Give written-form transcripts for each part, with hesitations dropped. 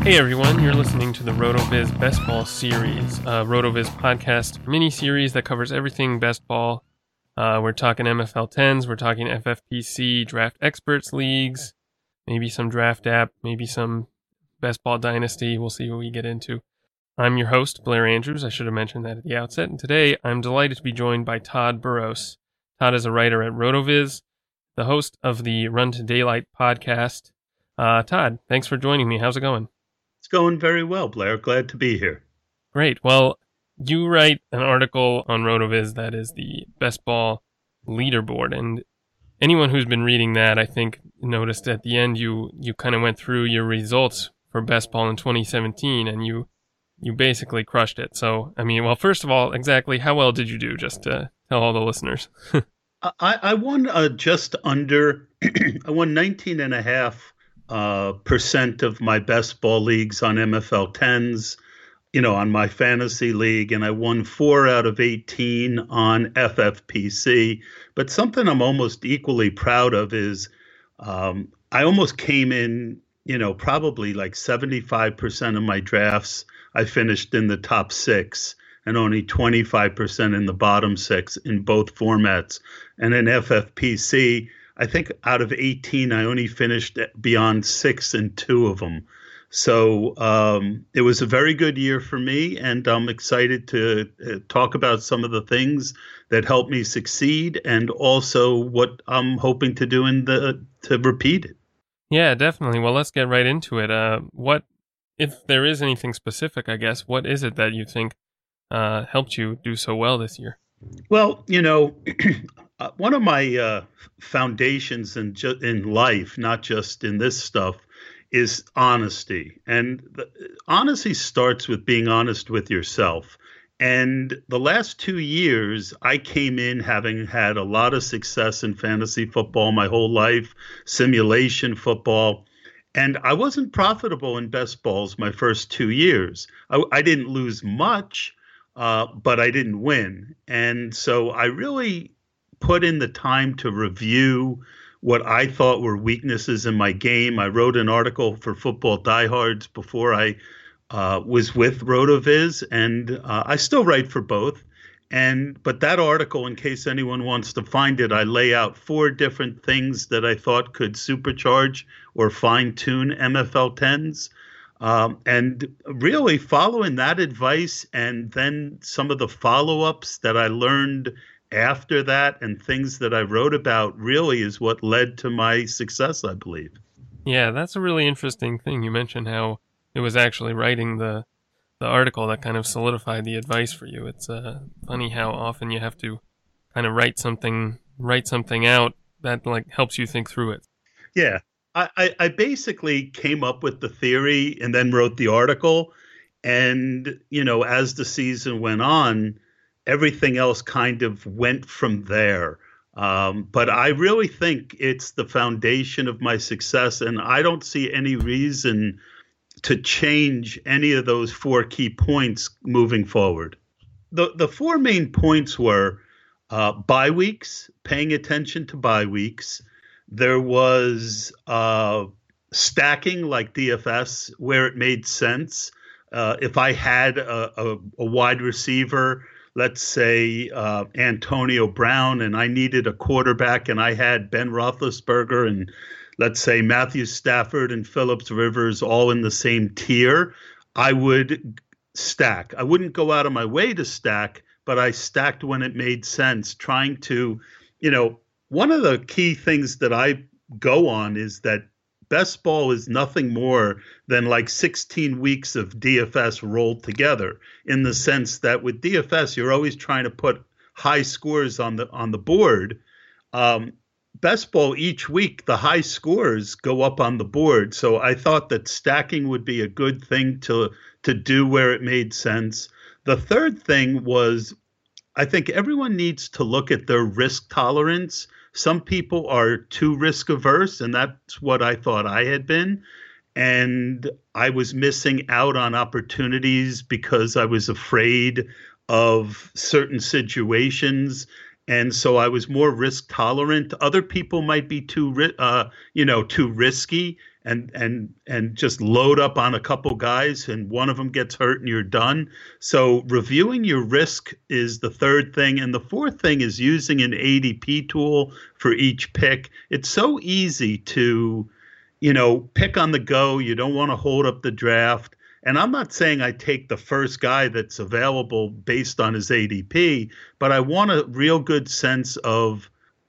Hey everyone, you're listening to the RotoViz Best Ball series, a RotoViz podcast mini-series that covers everything best ball. We're talking MFL 10s, we're talking FFPC, draft experts leagues, maybe some draft app, maybe some best ball dynasty. We'll see what we get into. I'm your host, Blair Andrews. I should have mentioned that at the outset. And today I'm delighted to be joined by Todd Burrows. Todd is a writer at RotoViz, the host of the Run to Daylight podcast. Todd, thanks for joining me. How's it going? It's going very well, Blair. Glad to be here. Great. Well, you write an article on RotoViz that is the best ball leaderboard. And anyone who's been reading that, I think, noticed at the end you kind of went through your results for best ball in 2017, and you basically crushed it. So, I mean, well, first of all, exactly how well did you do, just to tell all the listeners? I won just under, I won 19.5% of my best ball leagues on MFL 10s, on my fantasy league, and I won 4 out of 18 on FFPC. But something I'm almost equally proud of is I almost came in, probably like 75% of my drafts, I finished in the top 6 and only 25% in the bottom 6 in both formats. And in FFPC, I think out of 18, I only finished beyond 6 in 2 of them. So it was a very good year for me, and I'm excited to talk about some of the things that helped me succeed and also what I'm hoping to do to repeat it. Yeah, definitely. Well, let's get right into it. What, if there is anything specific, I guess, what is it that you think helped you do so well this year? Well, one of my foundations in life, not just in this stuff, is honesty. And honesty starts with being honest with yourself. And the last 2 years, I came in having had a lot of success in fantasy football my whole life, simulation football. And I wasn't profitable in best balls my first 2 years. I didn't lose much, but I didn't win. And so I really put in the time to review what I thought were weaknesses in my game. I wrote an article for Football Diehards before I was with RotoViz, and I still write for both. But that article, in case anyone wants to find it, I lay out 4 different things that I thought could supercharge or fine-tune MFL 10s. And really following that advice and then some of the follow-ups that I learned after that and things that I wrote about really is what led to my success, I believe. Yeah, that's a really interesting thing. You mentioned how it was actually writing the article that kind of solidified the advice for you. It's funny how often you have to kind of write something out that like helps you think through it. Yeah, I basically came up with the theory and then wrote the article. And, as the season went on, everything else kind of went from there. But I really think it's the foundation of my success, and I don't see any reason to change any of those 4 key points moving forward. The 4 main points were bye weeks, paying attention to bye weeks. There was stacking like DFS where it made sense. If I had a wide receiver, let's say Antonio Brown, and I needed a quarterback, and I had Ben Roethlisberger and let's say Matthew Stafford and Phillips Rivers all in the same tier, I would stack. I wouldn't go out of my way to stack, but I stacked when it made sense, trying to, one of the key things that I go on is that best ball is nothing more than like 16 weeks of DFS rolled together, in the sense that with DFS, you're always trying to put high scores on the board. Best ball, each week, the high scores go up on the board. So I thought that stacking would be a good thing to do where it made sense. The third thing was, I think everyone needs to look at their risk tolerance. Some people are too risk averse, and that's what I thought I had been. And I was missing out on opportunities because I was afraid of certain situations. And so I was more risk tolerant. Other people might be too risky and just load up on a couple guys and one of them gets hurt and you're done. So reviewing your risk is the third thing. And the fourth thing is using an ADP tool for each pick. It's so easy to, pick on the go. You don't want to hold up the draft. And I'm not saying I take the first guy that's available based on his ADP, but I want a real good sense of,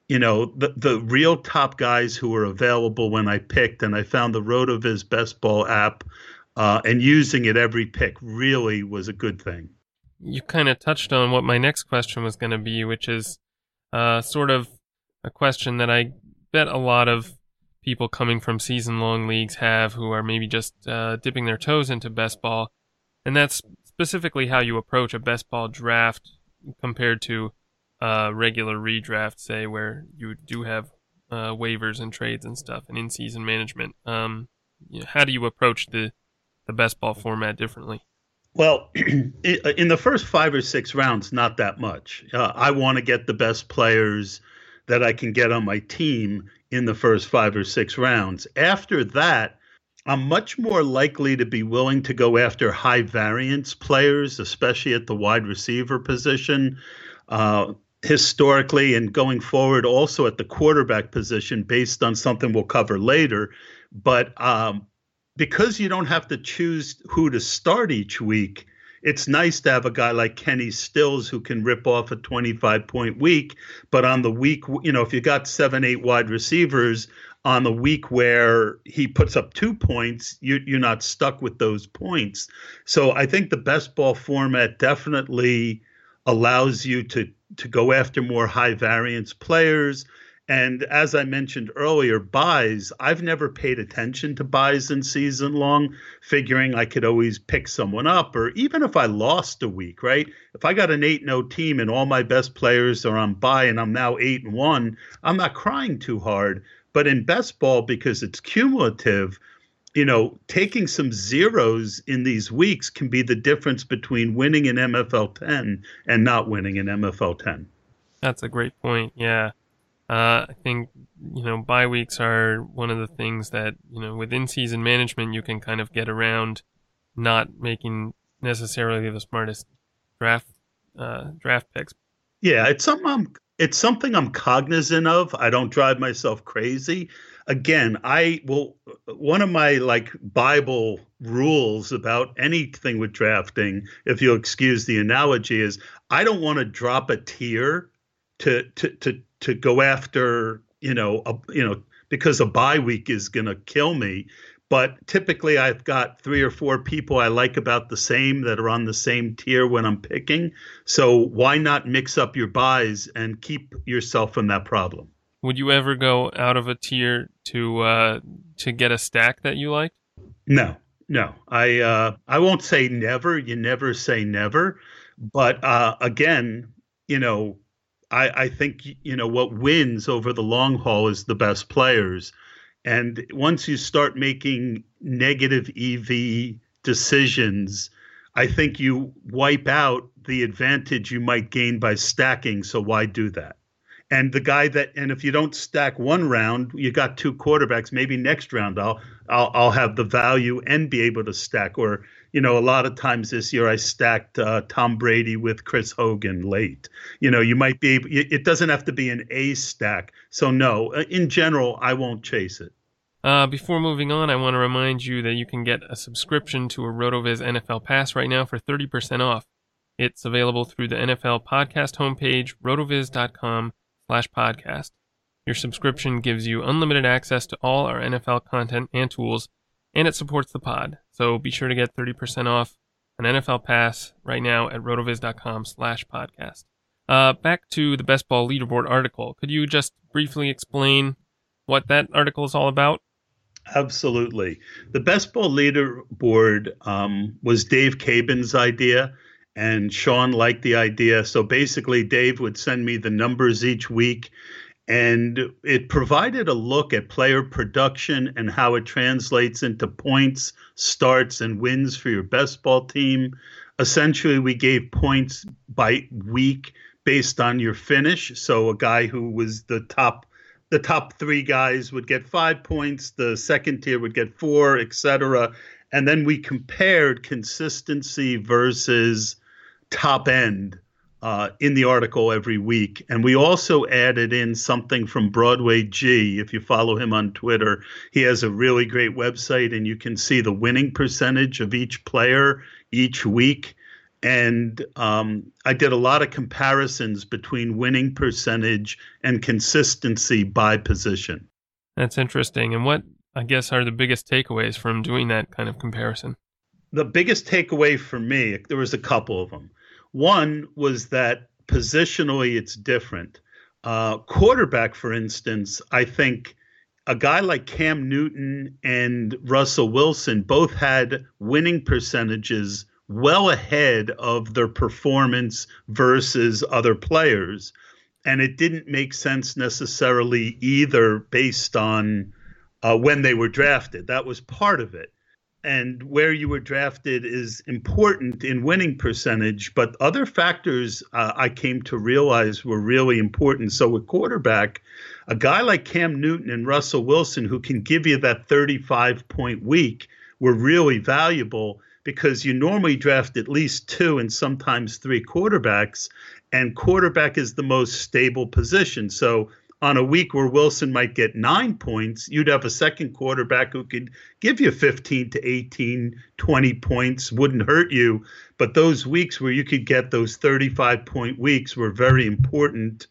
the real top guys who were available when I picked. And I found the RotoViz Best Ball app, and using it every pick really was a good thing. You kind of touched on what my next question was going to be, which is sort of a question that I bet a lot of people coming from season-long leagues have, who are maybe just dipping their toes into best ball, and that's specifically how you approach a best ball draft compared to regular redraft, say, where you do have waivers and trades and stuff and in-season management. How do you approach the best ball format differently? Well, in the first 5 or 6 rounds, not that much. I want to get the best players that I can get on my team in the first 5 or 6 rounds. After that, I'm much more likely to be willing to go after high variance players, especially at the wide receiver position. Historically and going forward, also at the quarterback position, based on something we'll cover later. But because you don't have to choose who to start each week, it's nice to have a guy like Kenny Stills who can rip off a 25-point week. But on the week, if you got 7, 8 wide receivers, on the week where he puts up 2 points, you're not stuck with those points. So I think the best ball format definitely allows you to go after more high variance players. And as I mentioned earlier, buys, I've never paid attention to buys in season long, figuring I could always pick someone up, or even if I lost a week, right? If I got an 8-0 team and all my best players are on buy and I'm now 8-1, I'm not crying too hard. But in best ball, because it's cumulative, taking some zeros in these weeks can be the difference between winning an MFL 10 and not winning an MFL 10. That's a great point. Yeah. I think, bye weeks are one of the things that, with in-season management, you can kind of get around not making necessarily the smartest draft picks. Yeah, it's something I'm cognizant of. I don't drive myself crazy. Again, one of my Bible rules about anything with drafting, if you'll excuse the analogy, is I don't want to drop a tier to go after, because a bye week is going to kill me. But typically I've got 3 or 4 people I like about the same that are on the same tier when I'm picking. So why not mix up your buys and keep yourself from that problem? Would you ever go out of a tier to get a stack that you like? No. I won't say never. You never say never. But again, I think, what wins over the long haul is the best players. And once you start making negative EV decisions, I think you wipe out the advantage you might gain by stacking. So why do that? And if you don't stack one round, you got 2 quarterbacks. Maybe next round I'll have the value and be able to stack. Or, a lot of times this year I stacked Tom Brady with Chris Hogan late. You might be able, it doesn't have to be an A stack. So no, in general, I won't chase it. Before moving on, I want to remind you that you can get a subscription to a RotoViz NFL Pass right now for 30% off. It's available through the NFL podcast homepage, rotoviz.com/podcast. Your subscription gives you unlimited access to all our NFL content and tools, and it supports the pod. So be sure to get 30% off an NFL Pass right now at rotoviz.com/podcast. Back to the Best Ball Leaderboard article. Could you just briefly explain what that article is all about? Absolutely. The Best Ball Leaderboard was Dave Cabin's idea, and Sean liked the idea. So basically, Dave would send me the numbers each week, and it provided a look at player production and how it translates into points, starts, and wins for your best ball team. Essentially, we gave points by week based on your finish. So a guy who was the top the top three guys would get 5 points, the second tier would get 4, etc. And then we compared consistency versus top end in the article every week. And we also added in something from Broadway G. If you follow him on Twitter, he has a really great website, and you can see the winning percentage of each player each week. And I did a lot of comparisons between winning percentage and consistency by position. That's interesting. And what, I guess, are the biggest takeaways from doing that kind of comparison? The biggest takeaway for me, there was a couple of them. One was that positionally it's different. Quarterback, for instance, I think a guy like Cam Newton and Russell Wilson both had winning percentages well ahead of their performance versus other players. And it didn't make sense necessarily either based on when they were drafted. That was part of it. And where you were drafted is important in winning percentage, but other factors I came to realize were really important. So with quarterback, a guy like Cam Newton and Russell Wilson, who can give you that 35-point week, were really valuable because you normally draft at least 2 and sometimes 3 quarterbacks, and quarterback is the most stable position. So on a week where Wilson might get 9 points, you'd have a second quarterback who could give you 15 to 18, 20 points, wouldn't hurt you. But those weeks where you could get those 35-point weeks were very important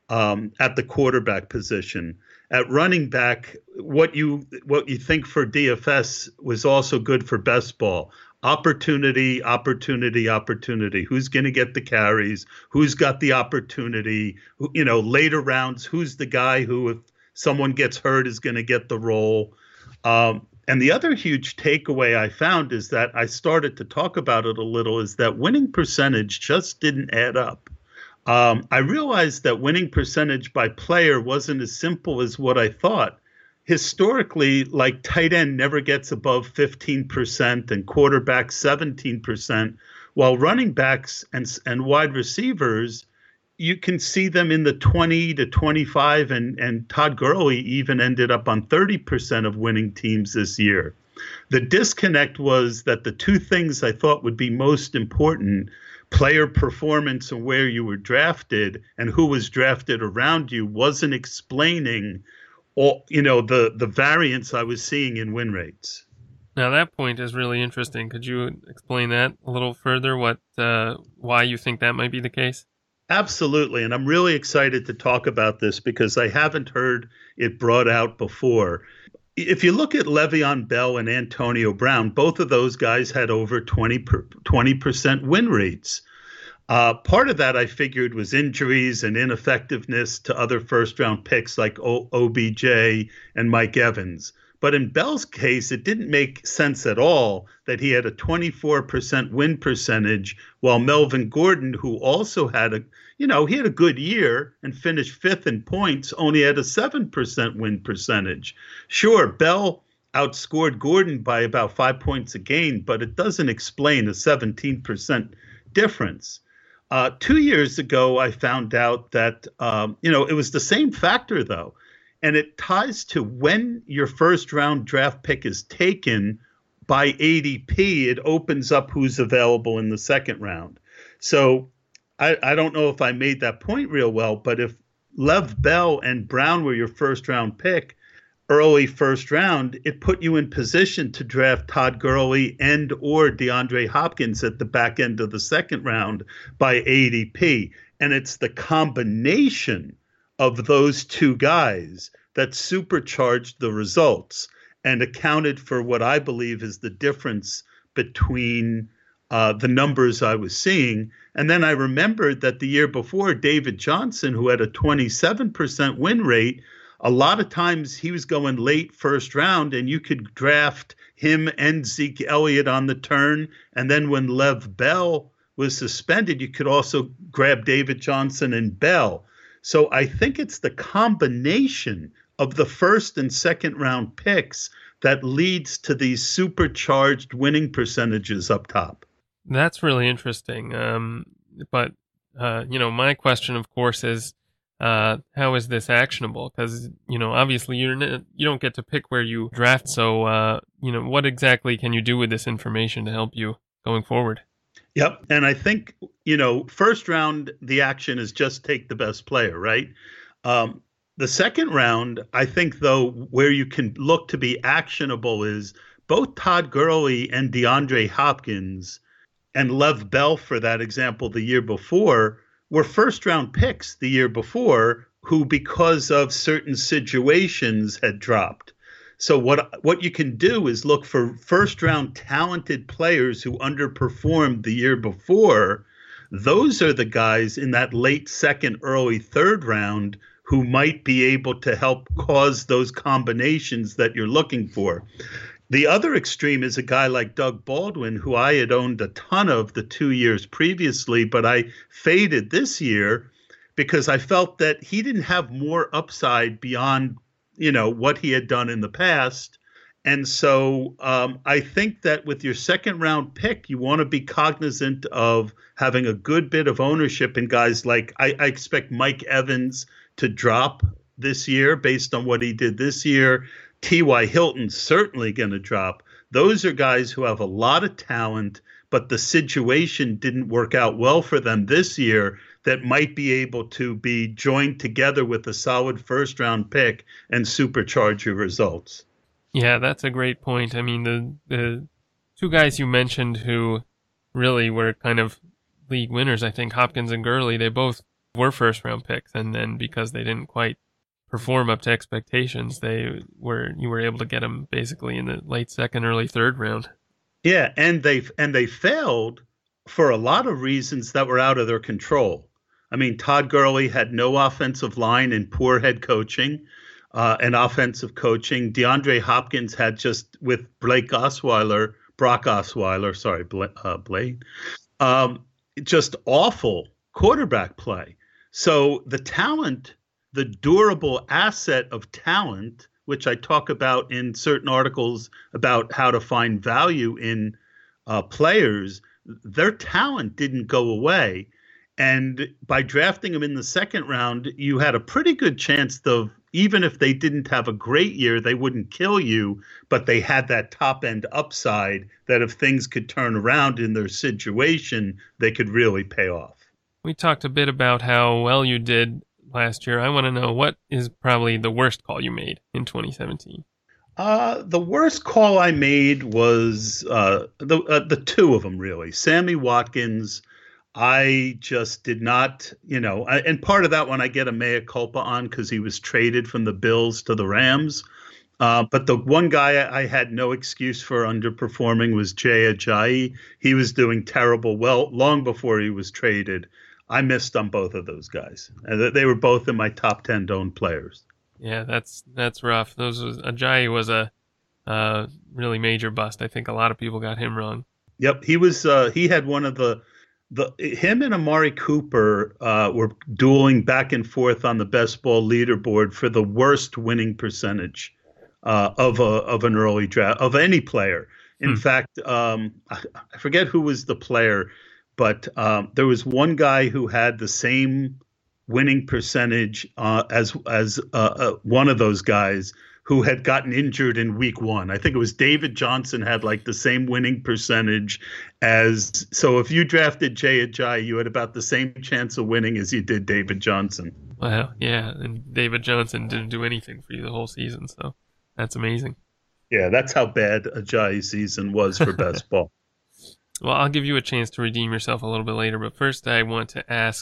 at the quarterback position. At running back, what you think for DFS was also good for best ball. Opportunity, opportunity, opportunity. Who's going to get the carries? Who's got the opportunity? Later rounds, who's the guy who, if someone gets hurt, is going to get the role? And the other huge takeaway I found is that I started to talk about it a little, is that winning percentage just didn't add up. I realized that winning percentage by player wasn't as simple as what I thought. Historically, like tight end never gets above 15% and quarterback 17%, while running backs and wide receivers, you can see them in the 20 to 25, and Todd Gurley even ended up on 30% of winning teams this year. The disconnect was that the two things I thought would be most important, player performance and where you were drafted and who was drafted around you, wasn't explaining the variance I was seeing in win rates. Now that point is really interesting. Could you explain that a little further? Why you think that might be the case? Absolutely. And I'm really excited to talk about this because I haven't heard it brought out before. If you look at Le'Veon Bell and Antonio Brown, both of those guys had over 20% win rates. Part of that, I figured, was injuries and ineffectiveness to other first-round picks like OBJ and Mike Evans. But in Bell's case, it didn't make sense at all that he had a 24% win percentage, while Melvin Gordon, who also had he had a good year and finished 5th in points, only had a 7% win percentage. Sure, Bell outscored Gordon by about 5 points a game, but it doesn't explain a 17% difference. 2 years ago, I found out that, it was the same factor, though. And it ties to when your first round draft pick is taken by ADP, it opens up who's available in the second round. So I don't know if I made that point real well, but if Lev Bell and Brown were your first round pick, early first round, it put you in position to draft Todd Gurley and or DeAndre Hopkins at the back end of the second round by ADP. And it's the combination of those two guys that supercharged the results and accounted for what I believe is the difference between the numbers I was seeing. And then I remembered that the year before, David Johnson, who had a 27% win rate, a lot of times he was going late first round, and you could draft him and Zeke Elliott on the turn. And then when Lev Bell was suspended, you could also grab David Johnson and Bell. So I think it's the combination of the first and second round picks that leads to these supercharged winning percentages up top. That's really interesting. But my question, of course, is how is this actionable? Because, obviously you don't get to pick where you draft. So, what exactly can you do with this information to help you going forward? Yep. And I think, first round, the action is just take the best player, right? The second round, I think, though, where you can look to be actionable is both Todd Gurley and DeAndre Hopkins and Lev Bell, for that example, the year before, were first round picks the year before who, because of certain situations, had dropped. So what you can do is look for first round talented players who underperformed the year before. Those are the guys in that late second, early third round who might be able to help cause those combinations that you're looking for. The other extreme is a guy like Doug Baldwin, who I had owned a ton of the 2 years previously, but I faded this year because I felt that he didn't have more upside beyond what he had done in the past. And so I think that with your second round pick, you want to be cognizant of having a good bit of ownership in guys like I expect Mike Evans to drop this year based on what he did this year. T.Y. Hilton's certainly going to drop. Those are guys who have a lot of talent, but the situation didn't work out well for them this year, that might be able to be joined together with a solid first round pick and supercharge your results. Yeah, that's a great point. I mean, the two guys you mentioned who really were kind of league winners, I think Hopkins and Gurley, they both were first round picks, and then because they didn't quite perform up to expectations, you were able to get them basically in the late second, early third round. Yeah, and they failed for a lot of reasons that were out of their control. I mean, Todd Gurley had no offensive line and poor head coaching and offensive coaching. DeAndre Hopkins had just with Brock Osweiler, just awful quarterback play. So the talent, the durable asset of talent, which I talk about in certain articles about how to find value in players, their talent didn't go away. And by drafting them in the second round, you had a pretty good chance of, even if they didn't have a great year, they wouldn't kill you, but they had that top end upside that if things could turn around in their situation, they could really pay off. We talked a bit about how well you did last year. I want to know, what is probably the worst call you made in 2017? The worst call I made was the two of them, really. Sammy Watkins, I just did not, and part of that one I get a mea culpa on because he was traded from the Bills to the Rams. But the one guy I had no excuse for underperforming was Jay Ajayi. He was doing terrible long before he was traded. I missed on both of those guys. And they were both in my top 10 owned players. Yeah, that's rough. Ajayi was a really major bust. I think a lot of people got him wrong. Yep, he had one of him and Amari Cooper were dueling back and forth on the best ball leaderboard for the worst winning percentage of an early draft of any player. In fact, I forget who was the player, but there was one guy who had the same winning percentage as one of those guys who had gotten injured in week one. I think it was David Johnson had like the same winning percentage so if you drafted Jay Ajayi, you had about the same chance of winning as you did David Johnson. Wow, yeah, and David Johnson didn't do anything for you the whole season, so that's amazing. Yeah, that's how bad Ajayi's season was for best ball. Well, I'll give you a chance to redeem yourself a little bit later, but first I want to ask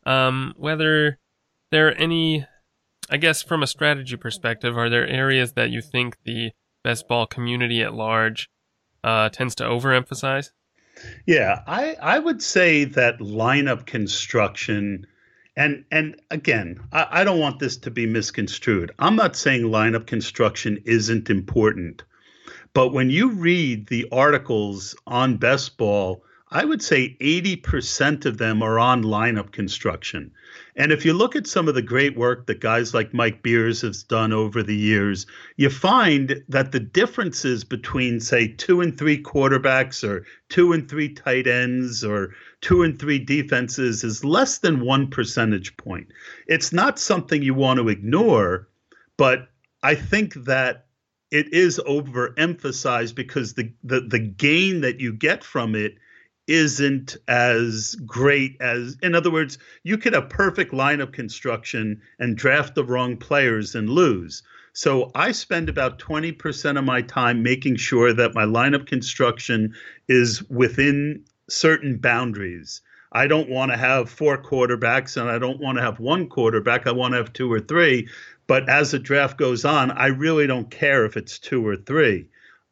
whether there are any, I guess from a strategy perspective, are there areas that you think the best ball community at large tends to overemphasize? Yeah, I would say that lineup construction, and again, I don't want this to be misconstrued. I'm not saying lineup construction isn't important, but when you read the articles on best ball, I would say 80% of them are on lineup construction. And if you look at some of the great work that guys like Mike Beers has done over the years, you find that the differences between, say, 2 and 3 quarterbacks or 2 and 3 tight ends or 2 and 3 defenses is less than 1 percentage point. It's not something you want to ignore, but I think that it is overemphasized because the gain that you get from it isn't as great as, in other words, you could have perfect lineup construction and draft the wrong players and lose. So I spend about 20% of my time making sure that my lineup construction is within certain boundaries. I don't want to have 4 quarterbacks and I don't want to have 1 quarterback. I want to have 2 or 3. But as the draft goes on, I really don't care if it's 2 or 3.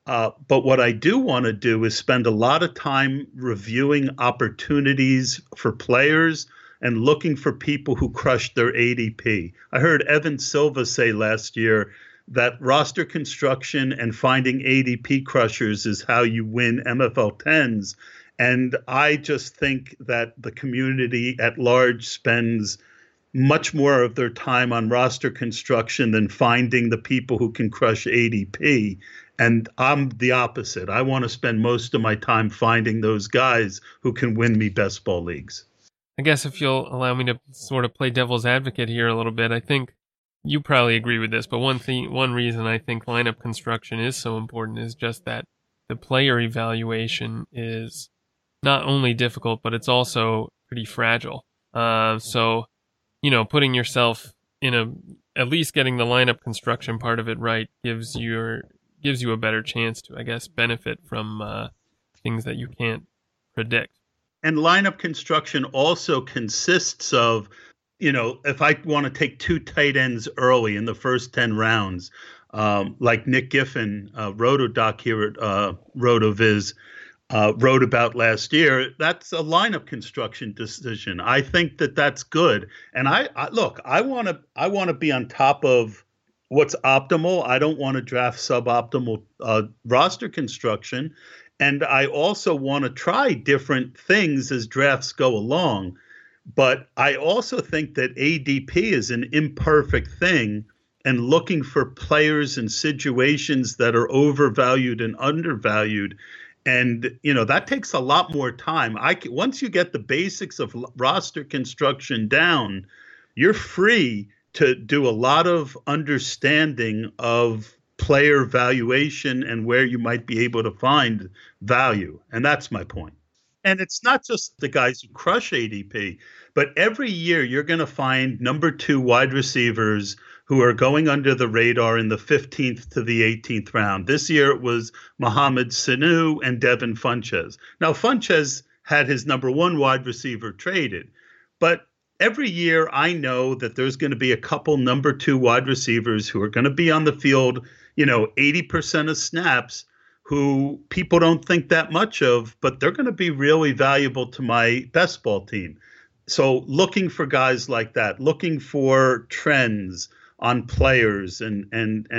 But what I do want to do is spend a lot of time reviewing opportunities for players and looking for people who crushed their ADP. I heard Evan Silva say last year that roster construction and finding ADP crushers is how you win MFL 10s. And I just think that the community at large spends much more of their time on roster construction than finding the people who can crush ADP. And I'm the opposite. I want to spend most of my time finding those guys who can win me best ball leagues. I guess if you'll allow me to sort of play devil's advocate here a little bit, I think you probably agree with this, but one reason I think lineup construction is so important is just that the player evaluation is not only difficult, but it's also pretty fragile. So, putting yourself in at least getting the lineup construction part of it right gives you a better chance to, I guess, benefit from things that you can't predict. And lineup construction also consists of, if I want to take 2 tight ends early in the first 10 rounds, like Nick Giffen, RotoDoc here at RotoViz, wrote about last year, that's a lineup construction decision. I think that that's good. And I want to be on top of what's optimal. I don't want to draft suboptimal roster construction. And I also want to try different things as drafts go along. But I also think that ADP is an imperfect thing, and looking for players and situations that are overvalued and undervalued. And, that takes a lot more time. Once you get the basics of roster construction down, you're free to do a lot of understanding of player valuation and where you might be able to find value. And that's my point. And it's not just the guys who crush ADP, but every year you're going to find number 2 wide receivers who are going under the radar in the 15th to the 18th round. This year it was Mohamed Sanu and Devin Funchess. Now, Funchess had his number 1 wide receiver traded, but every year I know that there's going to be a couple number 2 wide receivers who are going to be on the field, 80% of snaps, who people don't think that much of, but they're going to be really valuable to my best ball team. So looking for guys like that, looking for trends on players and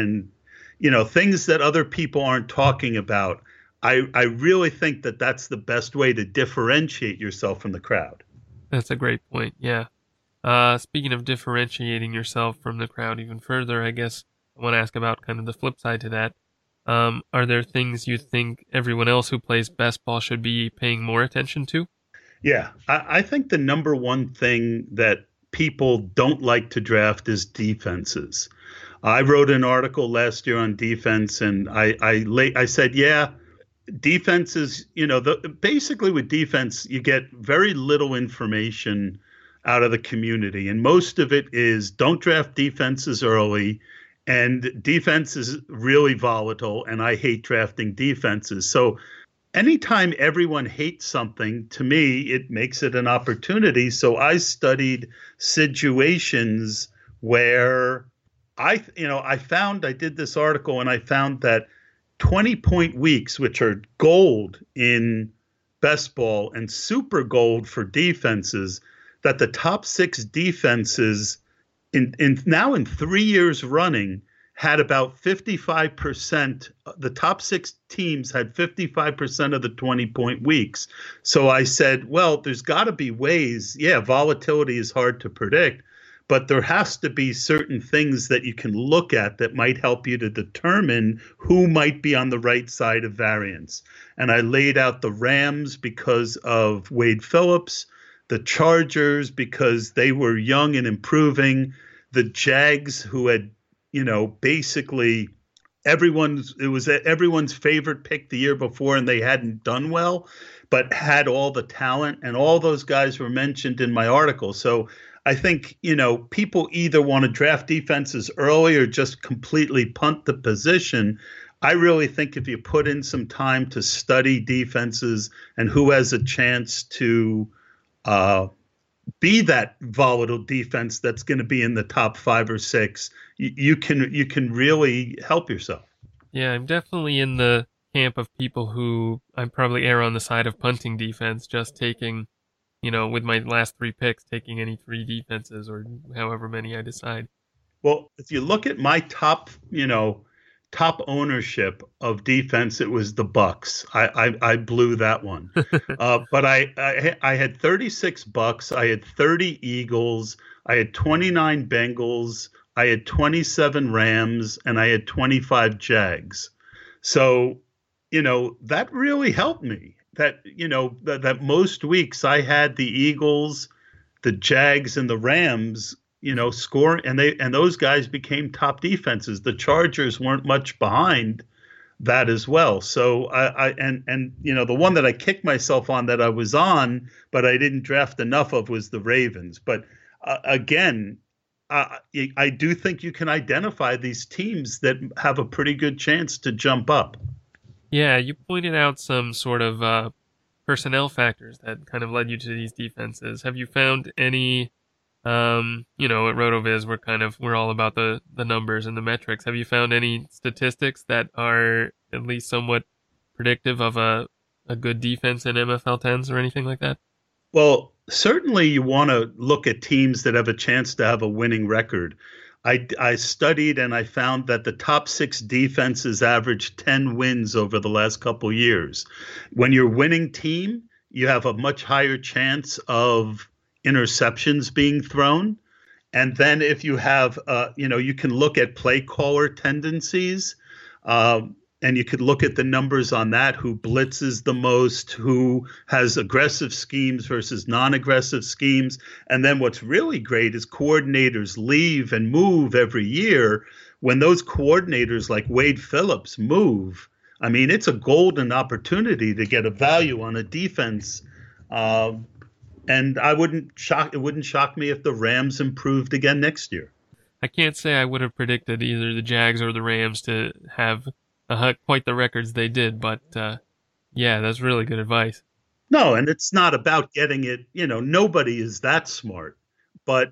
things that other people aren't talking about. I really think that that's the best way to differentiate yourself from the crowd. That's a great point. Yeah. Speaking of differentiating yourself from the crowd even further, I guess I want to ask about kind of the flip side to that. Are there things you think everyone else who plays best ball should be paying more attention to? Yeah, I think the number one thing that people don't like to draft is defenses. I wrote an article last year on defense, and I said, yeah, defenses, basically with defense, you get very little information out of the community. And most of it is don't draft defenses early. And defense is really volatile, and I hate drafting defenses. So anytime everyone hates something, to me, it makes it an opportunity. So I studied situations where I did this article and I found that 20-point weeks, which are gold in best ball and super gold for defenses, that the top 6 defenses in 3 years running had about 55%. The top six teams had 55% of the 20-point weeks. So I said, well, there's got to be ways. Yeah, volatility is hard to predict, but there has to be certain things that you can look at that might help you to determine who might be on the right side of variance. And I laid out the Rams because of Wade Phillips, the Chargers because they were young and improving, the Jags who had, basically it was everyone's favorite pick the year before and they hadn't done well, but had all the talent, and all those guys were mentioned in my article. So I think, people either want to draft defenses early or just completely punt the position. I really think if you put in some time to study defenses and who has a chance to be that volatile defense that's going to be in the top 5 or 6, you can really help yourself. Yeah, I'm definitely in the camp of people who I'm probably err on the side of punting defense, just taking, with my last 3 picks, taking any 3 defenses or however many I decide. Well, if you look at my top ownership of defense, it was the Bucks. I blew that one. But I had 36 Bucks. I had 30 Eagles. I had 29 Bengals. I had 27 Rams, and I had 25 Jags. So, that really helped me. That most weeks I had the Eagles, the Jags, and the Rams score, and those guys became top defenses. The Chargers weren't much behind that as well. So the one that I kicked myself on that I was on, but I didn't draft enough of, was the Ravens. But again, I do think you can identify these teams that have a pretty good chance to jump up. Yeah, you pointed out some sort of personnel factors that kind of led you to these defenses. Have you found any? At RotoViz, we're all about the numbers and the metrics. Have you found any statistics that are at least somewhat predictive of a good defense in MFL 10s or anything like that? Well, certainly you want to look at teams that have a chance to have a winning record. I studied and I found that the top 6 defenses averaged 10 wins over the last couple years. When you're a winning team, you have a much higher chance of interceptions being thrown. And then if you have, you can look at play caller tendencies, and you could look at the numbers on that, who blitzes the most, who has aggressive schemes versus non-aggressive schemes. And then what's really great is coordinators leave and move every year. When those coordinators like Wade Phillips move, I mean, it's a golden opportunity to get a value on a defense. And it wouldn't shock me if the Rams improved again next year. I can't say I would have predicted either the Jags or the Rams to have quite the records they did, but yeah, that's really good advice. No, and it's not about getting it. Nobody is that smart. But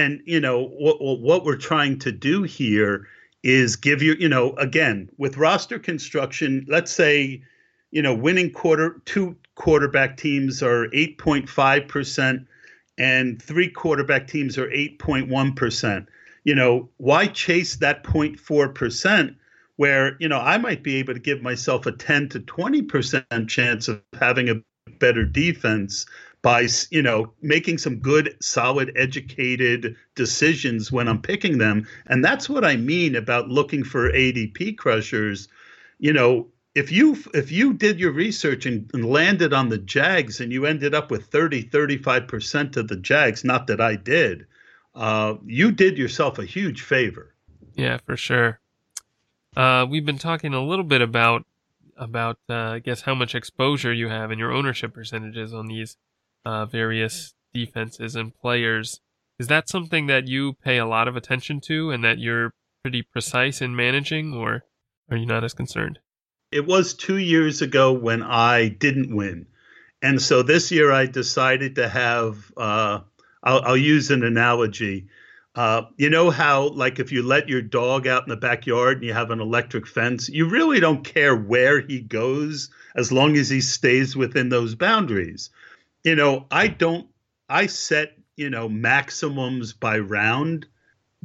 what we're trying to do here is give you, again, with roster construction, let's say, winning 2 quarterback teams are 8.5% and 3 quarterback teams are 8.1%. Why chase that 0.4% where, I might be able to give myself a 10 to 20% chance of having a better defense by, making some good, solid, educated decisions when I'm picking them. And that's what I mean about looking for ADP crushers. If you did your research and landed on the Jags and you ended up with 35% of the Jags, not that I did, you did yourself a huge favor. Yeah, for sure. We've been talking a little bit about I guess how much exposure you have and your ownership percentages on these various defenses and players. Is that something that you pay a lot of attention to and that you're pretty precise in managing, or are you not as concerned? It was 2 years ago when I didn't win. And so this year I decided to have, I'll use an analogy. You know how, like, if you let your dog out in the backyard and you have an electric fence, you really don't care where he goes as long as he stays within those boundaries. I set, maximums by round,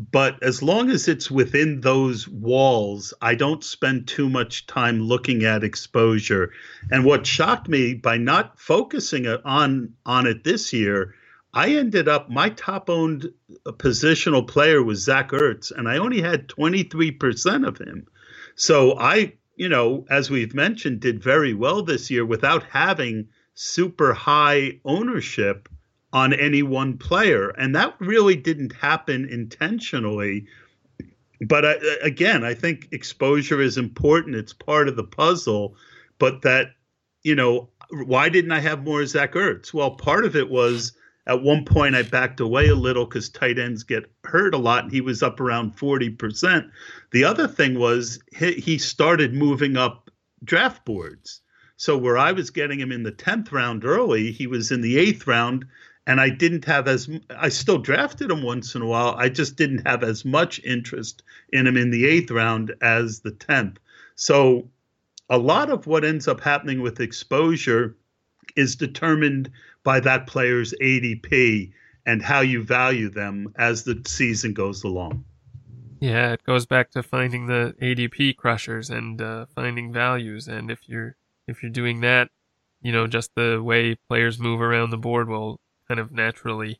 But as long as it's within those walls, I don't spend too much time looking at exposure. And what shocked me by not focusing on it this year, I ended up my top owned positional player was Zach Ertz, and I only had 23% of him. So I, as we've mentioned, did very well this year without having super high ownership on any one player. And that really didn't happen intentionally. But again, I think exposure is important. It's part of the puzzle. But that, why didn't I have more Zach Ertz? Well, part of it was at one point I backed away a little because tight ends get hurt a lot, and he was up around 40%. The other thing was he started moving up draft boards. So where I was getting him in the 10th round early, he was in the 8th round. And I didn't have I still drafted him once in a while. I just didn't have as much interest in him in the 8th round as the 10th. So a lot of what ends up happening with exposure is determined by that player's ADP and how you value them as the season goes along. Yeah, it goes back to finding the ADP crushers and finding values. And if you're doing that, just the way players move around the board will kind of naturally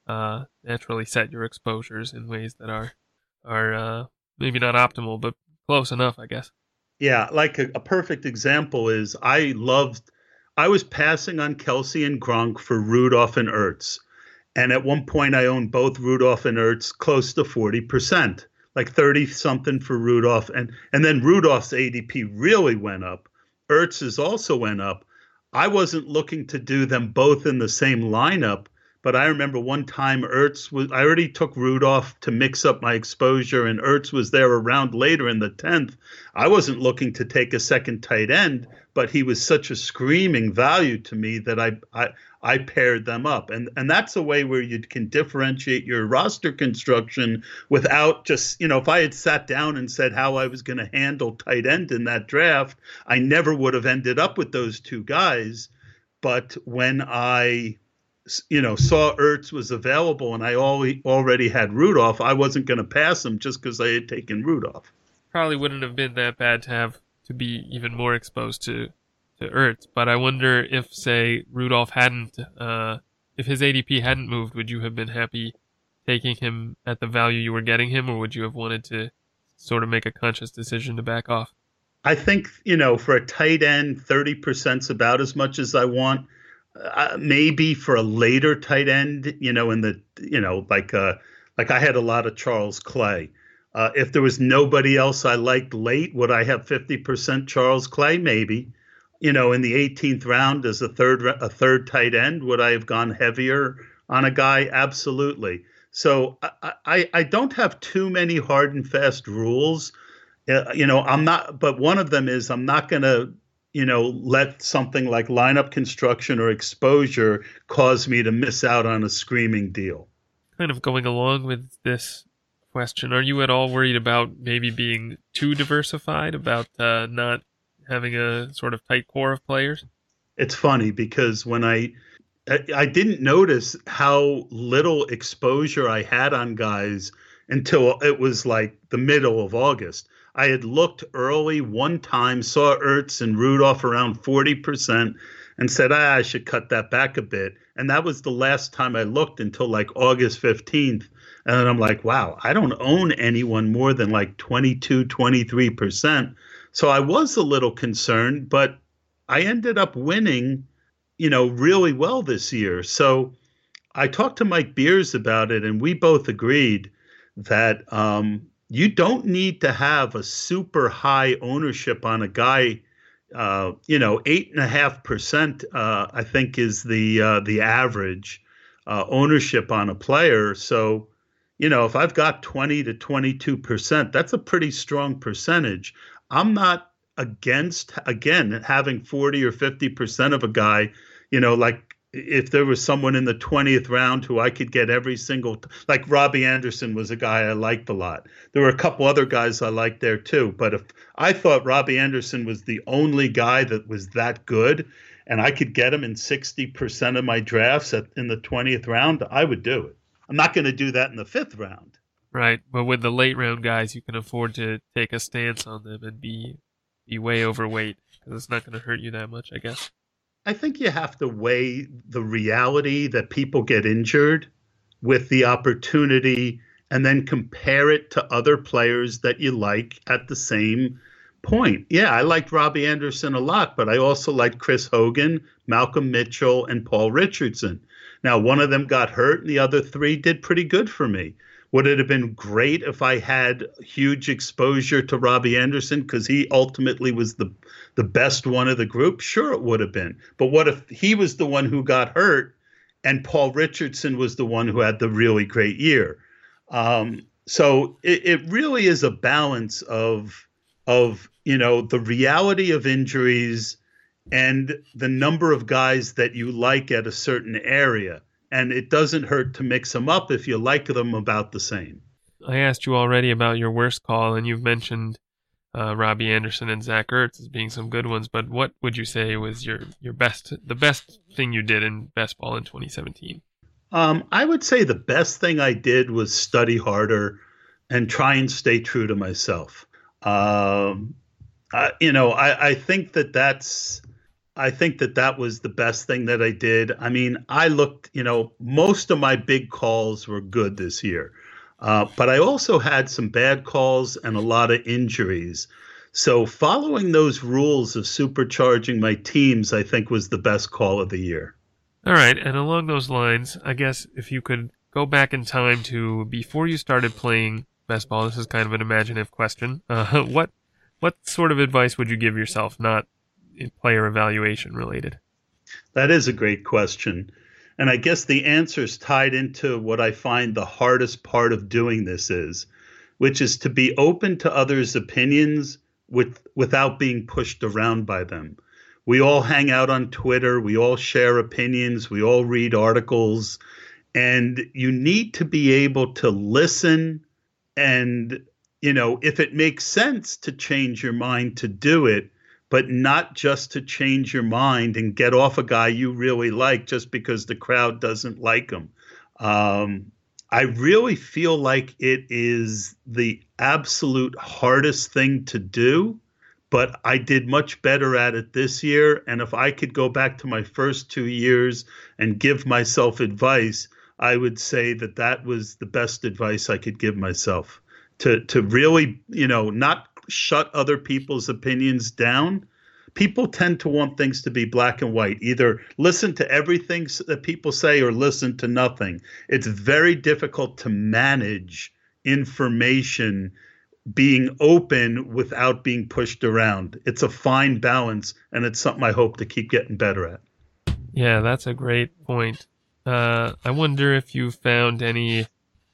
set your exposures in ways that are maybe not optimal, but close enough, I guess. Yeah, like a perfect example is I was passing on Kelsey and Gronk for Rudolph and Ertz. And at one point I owned both Rudolph and Ertz close to 40%, like 30 something for Rudolph. And then Rudolph's ADP really went up. Ertz's also went up. I wasn't looking to do them both in the same lineup, but I remember one time I already took Rudolph to mix up my exposure, and Ertz was there a round later in the 10th. I wasn't looking to take a second tight end, but he was such a screaming value to me that I paired them up. And that's a way where you can differentiate your roster construction without just, if I had sat down and said how I was going to handle tight end in that draft, I never would have ended up with those two guys. But when I, saw Ertz was available and I already had Rudolph, I wasn't going to pass him just because I had taken Rudolph. Probably wouldn't have been that bad to be even more exposed to Ertz, but I wonder if, say, Rudolph hadn't, if his ADP hadn't moved, would you have been happy taking him at the value you were getting him, or would you have wanted to sort of make a conscious decision to back off? I think, for a tight end, 30% is about as much as I want. Maybe for a later tight end, in the, like I had a lot of Charles Clay. If there was nobody else I liked late, would I have 50% Charles Clay? Maybe. In the 18th round as a third tight end, would I have gone heavier on a guy? Absolutely. So I don't have too many hard and fast rules. I'm not, but one of them is I'm not going to, let something like lineup construction or exposure cause me to miss out on a screaming deal. Kind of going along with this question, are you at all worried about maybe being too diversified, about not having a sort of tight core of players? It's funny because when I didn't notice how little exposure I had on guys until it was like the middle of August. I had looked early one time, saw Ertz and Rudolph around 40% and said, I should cut that back a bit. And that was the last time I looked until like August 15th. And then I'm like, wow, I don't own anyone more than like 22, 23%. So I was a little concerned, but I ended up winning, really well this year. So I talked to Mike Beers about it, and we both agreed that you don't need to have a super high ownership on a guy. 8.5%, I think, is the average ownership on a player. So, if I've got 20 to 22%, that's a pretty strong percentage. I'm not against, again, having 40 or 50% of a guy, like if there was someone in the 20th round who I could get every single, like Robbie Anderson was a guy I liked a lot. There were a couple other guys I liked there too. But if I thought Robbie Anderson was the only guy that was that good and I could get him in 60% of my drafts in the 20th round, I would do it. I'm not going to do that in the 5th round. Right, but with the late round guys, you can afford to take a stance on them and be way overweight because it's not going to hurt you that much, I guess. I think you have to weigh the reality that people get injured with the opportunity and then compare it to other players that you like at the same point. Yeah, I liked Robbie Anderson a lot, but I also liked Chris Hogan, Malcolm Mitchell, and Paul Richardson. Now, one of them got hurt and the other three did pretty good for me. Would it have been great if I had huge exposure to Robbie Anderson because he ultimately was the best one of the group? Sure, it would have been. But what if he was the one who got hurt and Paul Richardson was the one who had the really great year? So it really is a balance of the reality of injuries and the number of guys that you like at a certain area. And it doesn't hurt to mix them up if you like them about the same. I asked you already about your worst call, and you've mentioned Robbie Anderson and Zach Ertz as being some good ones. But what would you say was the best thing you did in best ball in 2017? I would say the best thing I did was study harder and try and stay true to myself. I think that was the best thing that I did. I mean, I looked, most of my big calls were good this year, but I also had some bad calls and a lot of injuries. So following those rules of supercharging my teams, I think was the best call of the year. All right. And along those lines, I guess if you could go back in time to before you started playing best ball, this is kind of an imaginative question. What sort of advice would you give yourself, not player evaluation related? That is a great question. And I guess the answer is tied into what I find the hardest part of doing this is, which is to be open to others' opinions without being pushed around by them. We all hang out on Twitter. We all share opinions. We all read articles. And you need to be able to listen and, if it makes sense to change your mind to do it, but not just to change your mind and get off a guy you really like just because the crowd doesn't like him. I really feel like it is the absolute hardest thing to do, but I did much better at it this year. And if I could go back to my first 2 years and give myself advice, I would say that was the best advice I could give myself, to really, not shut other people's opinions down. People tend to want things to be black and white, either listen to everything that people say or listen to nothing. It's very difficult to manage information being open without being pushed around. It's a fine balance, and it's something I hope to keep getting better at. Yeah, that's a great point. I wonder if you found any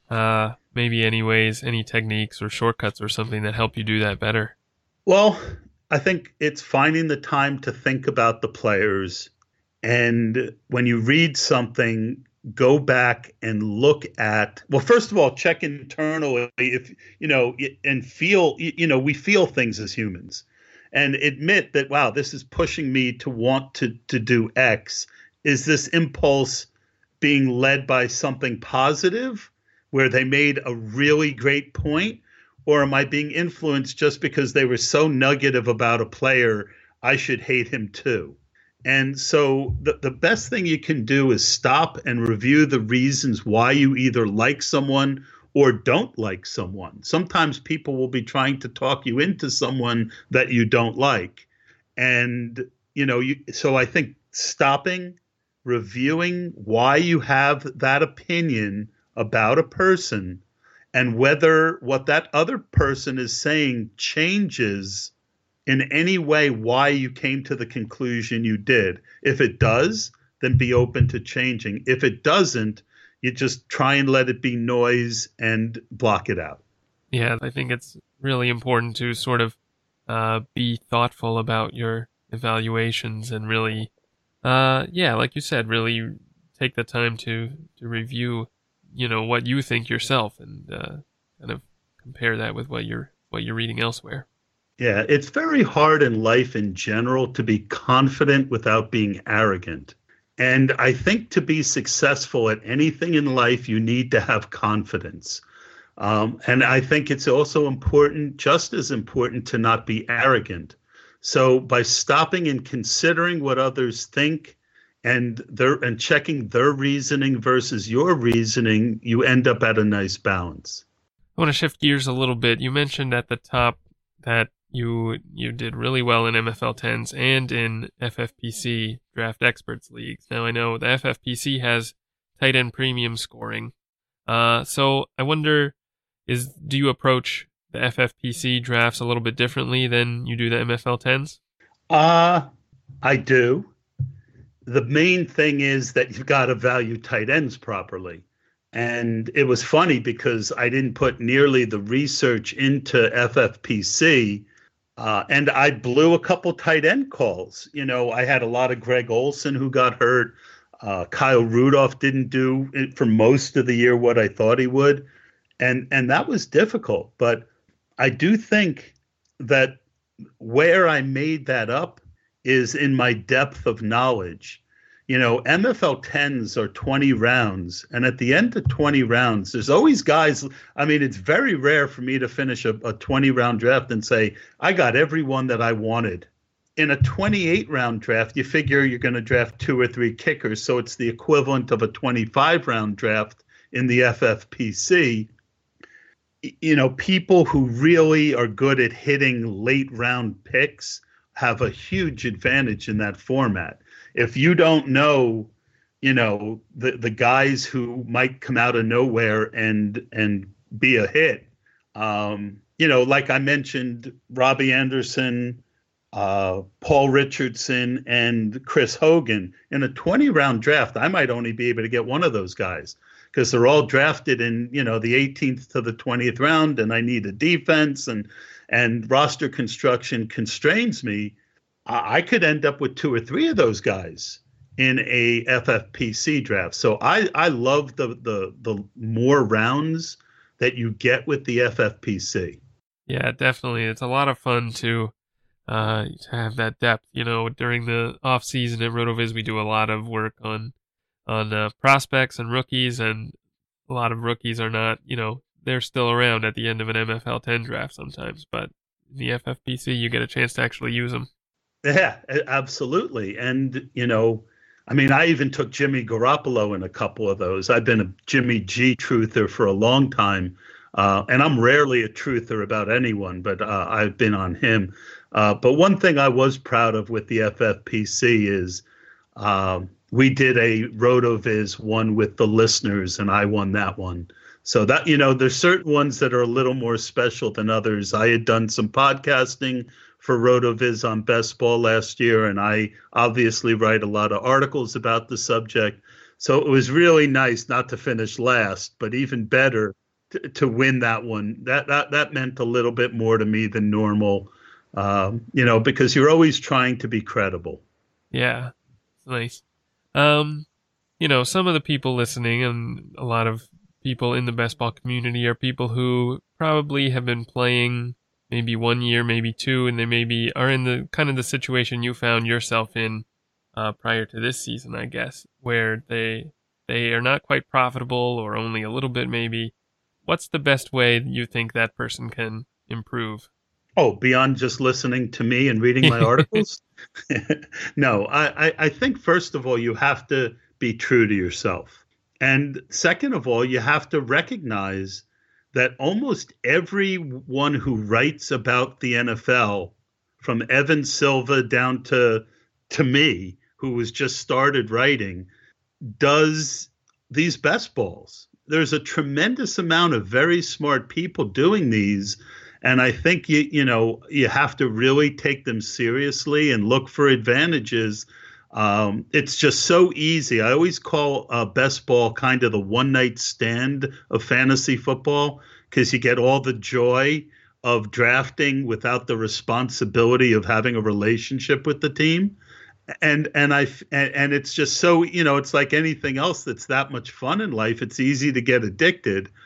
any techniques or shortcuts or something that help you do that better. Well, I think it's finding the time to think about the players. And when you read something, go back and look at, well, first of all, check internally if, and feel, we feel things as humans and admit that, wow, this is pushing me to want to do X. Is this impulse being led by something positive where they made a really great point? Or am I being influenced just because they were so negative about a player, I should hate him too? And so the best thing you can do is stop and review the reasons why you either like someone or don't like someone. Sometimes people will be trying to talk you into someone that you don't like. And, so I think stopping, reviewing why you have that opinion about a person and whether what that other person is saying changes in any way why you came to the conclusion you did. If it does, then be open to changing. If it doesn't, you just try and let it be noise and block it out. Yeah, I think it's really important to sort of be thoughtful about your evaluations and really, like you said, really take the time to review what you think yourself and kind of compare that with what you're reading elsewhere. Yeah, it's very hard in life in general to be confident without being arrogant. And I think to be successful at anything in life, you need to have confidence. And I think it's also important, just as important, to not be arrogant. So by stopping and considering what others think and checking their reasoning versus your reasoning, you end up at a nice balance. I want to shift gears a little bit. You mentioned at the top that you did really well in MFL 10s and in FFPC Draft Experts Leagues. Now I know the FFPC has tight end premium scoring. So I wonder, do you approach the FFPC drafts a little bit differently than you do the MFL 10s? I do. The main thing is that you've got to value tight ends properly. And it was funny because I didn't put nearly the research into FFPC, and I blew a couple tight end calls. You know, I had a lot of Greg Olsen who got hurt. Kyle Rudolph didn't do it for most of the year what I thought he would. And that was difficult. But I do think that where I made that up is in my depth of knowledge. You know, MFL 10s are 20 rounds. And at the end of 20 rounds, there's always guys. I mean, it's very rare for me to finish a 20-round draft and say, I got everyone that I wanted. In a 28-round draft, you figure you're going to draft 2 or 3 kickers. So it's the equivalent of a 25-round draft in the FFPC. You know, people who really are good at hitting late-round picks have a huge advantage in that format. If you don't know, you know, the guys who might come out of nowhere and be a hit, you know, like I mentioned, Robbie Anderson, Paul Richardson, and Chris Hogan. In a 20-round draft, I might only be able to get one of those guys because they're all drafted in, you know, the 18th to the 20th round, and I need a defense, and roster construction constrains me. I could end up with 2 or 3 of those guys in a FFPC draft. So I love the more rounds that you get with the FFPC. Yeah, definitely. It's a lot of fun to have that depth. You know, during the off season at RotoViz, we do a lot of work on prospects and rookies, and a lot of rookies are not, you know, they're still around at the end of an MFL 10 draft sometimes, but in the FFPC, you get a chance to actually use them. Yeah, absolutely. And, you know, I mean, I even took Jimmy Garoppolo in a couple of those. I've been a Jimmy G truther for a long time, and I'm rarely a truther about anyone, but I've been on him. But one thing I was proud of with the FFPC is we did a RotoViz one with the listeners, and I won that one. So that, you know, there's certain ones that are a little more special than others. I had done some podcasting for RotoViz on best ball last year, and I obviously write a lot of articles about the subject. So it was really nice not to finish last, but even better to win that one. That meant a little bit more to me than normal, you know, because you're always trying to be credible. Yeah, it's nice. You know, some of the people listening and a lot of people in the best ball community are people who probably have been playing maybe 1 year, maybe 2, and they maybe are in the kind of the situation you found yourself in prior to this season, I guess, where they are not quite profitable or only a little bit maybe. What's the best way you think that person can improve? Oh, beyond just listening to me and reading my articles? No, I think, first of all, you have to be true to yourself. And second of all, you have to recognize that almost everyone who writes about the NFL, from Evan Silva down to me, who was just started writing, does these best balls. There's a tremendous amount of very smart people doing these. And I think, you know, you have to really take them seriously and look for advantages. It's just so easy. I always call best ball kind of the one-night stand of fantasy football, because you get all the joy of drafting without the responsibility of having a relationship with the team. And it's just so, you know, it's like anything else that's that much fun in life. It's easy to get addicted.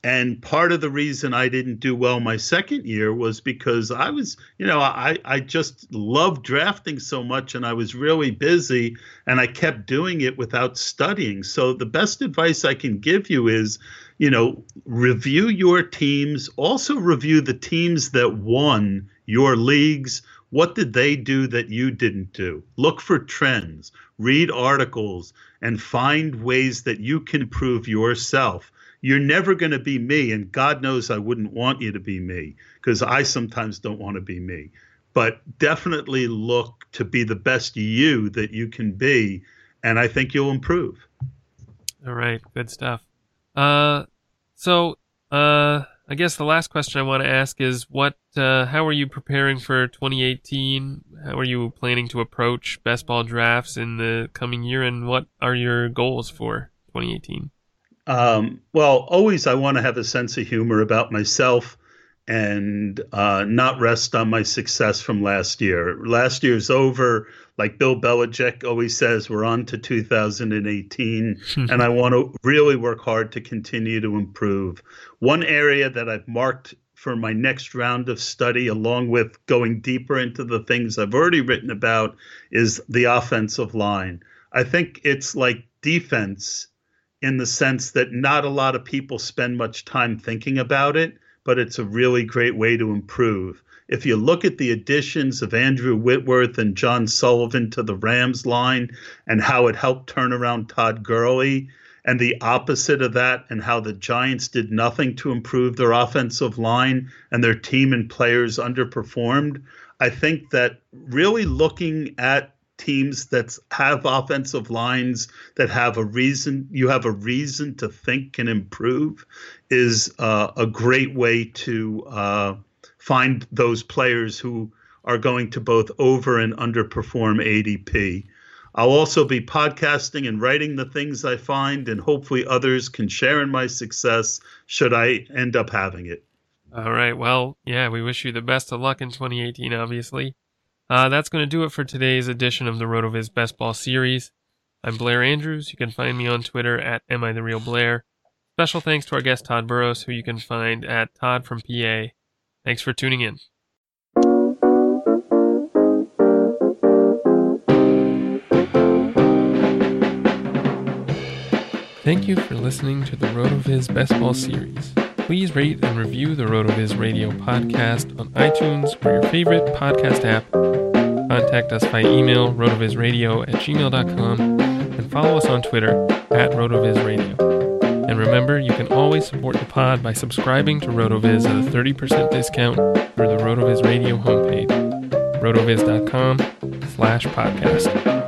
And part of the reason I didn't do well my second year was because I was, I just loved drafting so much and I was really busy and I kept doing it without studying. So the best advice I can give you is, review your teams, also review the teams that won your leagues. What did they do that you didn't do? Look for trends, read articles, and find ways that you can improve yourself. You're never going to be me, and God knows I wouldn't want you to be me because I sometimes don't want to be me. But definitely look to be the best you that you can be, and I think you'll improve. All right, good stuff. I guess the last question I want to ask is how are you preparing for 2018? How are you planning to approach best ball drafts in the coming year, and what are your goals for 2018? Well, always I want to have a sense of humor about myself and not rest on my success from last year. Last year's over. Like Bill Belichick always says, we're on to 2018, and I want to really work hard to continue to improve. One area that I've marked for my next round of study, along with going deeper into the things I've already written about, is the offensive line. I think it's like defense in the sense that not a lot of people spend much time thinking about it, but it's a really great way to improve. If you look at the additions of Andrew Whitworth and John Sullivan to the Rams line and how it helped turn around Todd Gurley, and the opposite of that and how the Giants did nothing to improve their offensive line and their team and players underperformed, I think that really looking at teams that have offensive lines that have a reason to think can improve is a great way to find those players who are going to both over and underperform ADP. I'll also be podcasting and writing the things I find, and hopefully others can share in my success should I end up having it. All right. Well, yeah, we wish you the best of luck in 2018, obviously. That's going to do it for today's edition of the RotoViz Best Ball Series. I'm Blair Andrews. You can find me on Twitter at @AmITheRealBlair. Special thanks to our guest Todd Burrows, who you can find at Todd from PA. Thanks for tuning in. Thank you for listening to the RotoViz Best Ball Series. Please rate and review the RotoViz Radio podcast on iTunes or your favorite podcast app. Contact us via email, rotovizradio@gmail.com, and follow us on Twitter @RotoVizRadio. And remember, you can always support the pod by subscribing to RotoViz at a 30% discount through the RotoViz Radio homepage, rotoviz.com/podcast.